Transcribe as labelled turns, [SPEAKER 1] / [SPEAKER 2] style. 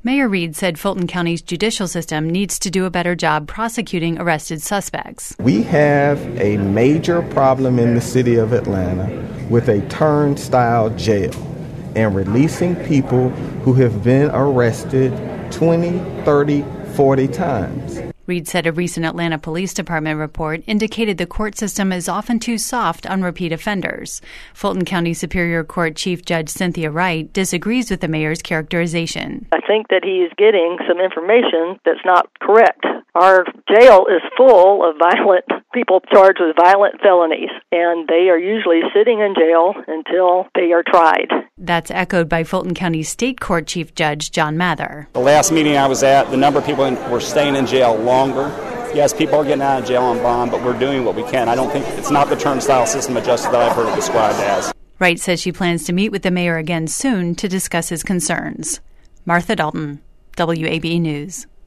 [SPEAKER 1] Mayor Reed said Fulton County's judicial system needs to do a better job prosecuting arrested suspects.
[SPEAKER 2] We have a major problem in the city of Atlanta with a turnstile jail and releasing people who have been arrested 20, 30, 40 times.
[SPEAKER 1] Reed said a recent Atlanta Police Department report indicated the court system is often too soft on repeat offenders. Fulton County Superior Court Chief Judge Cynthia Wright disagrees with the mayor's characterization.
[SPEAKER 3] I think that he is getting some information that's not correct. Our jail is full of violent people charged with violent felonies, and they are usually sitting in jail until they are tried.
[SPEAKER 1] That's echoed by Fulton County State Court Chief Judge John Mather.
[SPEAKER 4] The last meeting I was at, the number of people were staying in jail longer. Yes, people are getting out of jail on bond, but we're doing what we can. I don't think it's not the turnstile system of justice that I've heard it described as.
[SPEAKER 1] Wright says she plans to meet with the mayor again soon to discuss his concerns. Martha Dalton, WABE News.